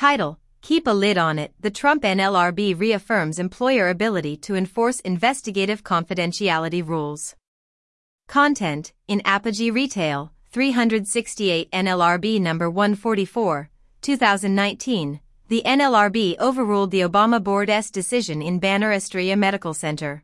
Title: Keep a lid on it. The Trump NLRB reaffirms employer ability to enforce investigative confidentiality rules. Content: in Apogee Retail, 368 NLRB No. 144, 2019, the NLRB overruled the Obama Board's decision in Banner Estrella Medical Center,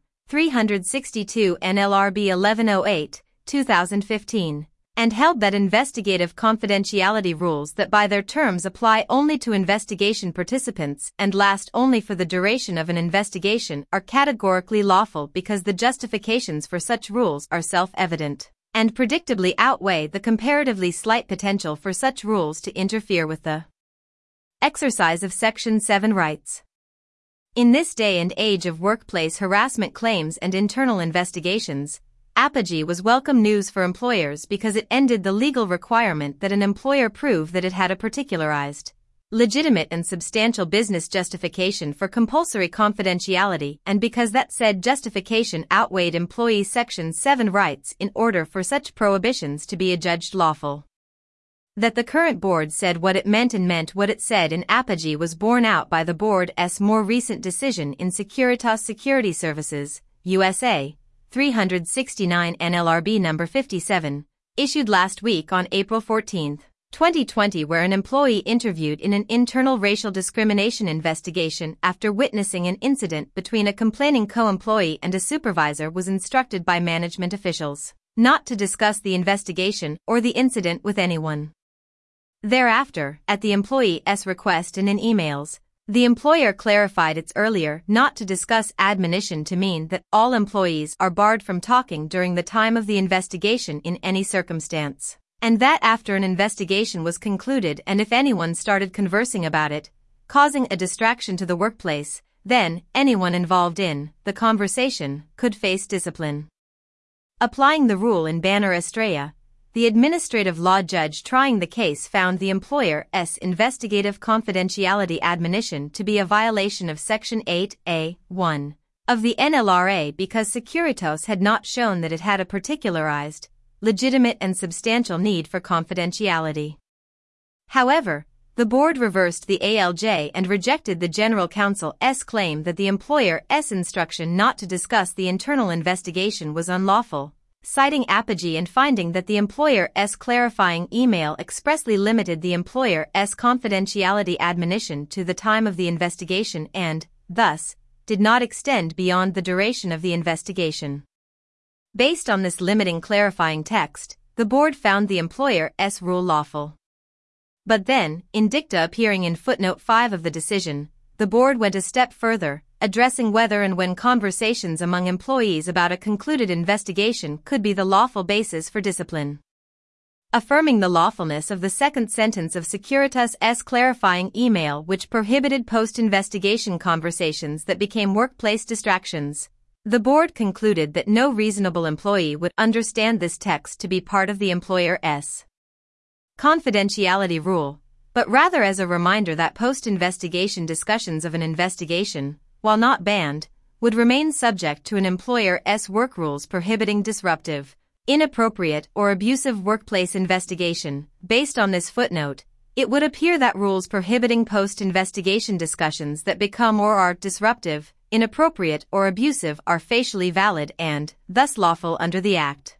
362 NLRB 1108, 2015, and held that investigative confidentiality rules that by their terms apply only to investigation participants and last only for the duration of an investigation are categorically lawful because the justifications for such rules are self-evident and predictably outweigh the comparatively slight potential for such rules to interfere with the exercise of Section 7 rights. In this day and age of workplace harassment claims and internal investigations, Apogee was welcome news for employers because it ended the legal requirement that an employer prove that it had a particularized, legitimate and substantial business justification for compulsory confidentiality and because that said justification outweighed employee Section 7 rights in order for such prohibitions to be adjudged lawful. That the current board said what it meant and meant what it said in Apogee was borne out by the board's more recent decision in Securitas Security Services, USA, 369 NLRB No. 57, issued last week on April 14, 2020, where an employee interviewed in an internal racial discrimination investigation after witnessing an incident between a complaining co-employee and a supervisor was instructed by management officials not to discuss the investigation or the incident with anyone. Thereafter, at the employee's request and in emails, the employer clarified its earlier not to discuss admonition to mean that all employees are barred from talking during the time of the investigation in any circumstance, and that after an investigation was concluded and if anyone started conversing about it, causing a distraction to the workplace, then anyone involved in the conversation could face discipline. Applying the rule in Banner Estrella, the administrative law judge trying the case found the employer's investigative confidentiality admonition to be a violation of Section 8A(1) of the NLRA because Securitas had not shown that it had a particularized, legitimate and substantial need for confidentiality. However, the board reversed the ALJ and rejected the General Counsel's claim that the employer's instruction not to discuss the internal investigation was unlawful, citing Apogee and finding that the employer's clarifying email expressly limited the employer's confidentiality admonition to the time of the investigation and, thus, did not extend beyond the duration of the investigation. Based on this limiting clarifying text, the board found the employer's rule lawful. But then, in dicta appearing in footnote 5 of the decision, the board went a step further, addressing whether and when conversations among employees about a concluded investigation could be the lawful basis for discipline. Affirming the lawfulness of the second sentence of Securitas's clarifying email which prohibited post-investigation conversations that became workplace distractions, the board concluded that no reasonable employee would understand this text to be part of the employer's confidentiality rule, but rather as a reminder that post-investigation discussions of an investigation, while not banned, would remain subject to an employer's work rules prohibiting disruptive, inappropriate or abusive workplace investigation. Based on this footnote, it would appear that rules prohibiting post-investigation discussions that become or are disruptive, inappropriate or abusive are facially valid and, thus lawful under the Act.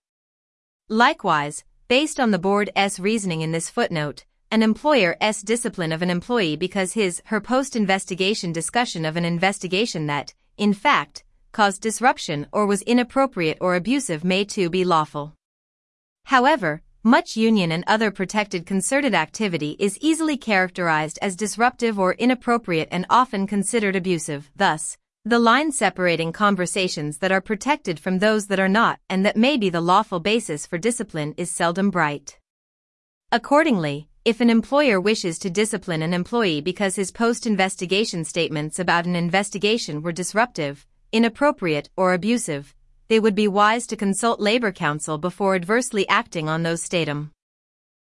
Likewise, based on the board's reasoning in this footnote, an employer's discipline of an employee because his/her post-investigation discussion of an investigation that, in fact, caused disruption or was inappropriate or abusive may too be lawful. However, much union and other protected concerted activity is easily characterized as disruptive or inappropriate and often considered abusive. Thus, the line separating conversations that are protected from those that are not and that may be the lawful basis for discipline is seldom bright. Accordingly, if an employer wishes to discipline an employee because his post-investigation statements about an investigation were disruptive, inappropriate, or abusive, they would be wise to consult Labor Counsel before adversely acting on those statements.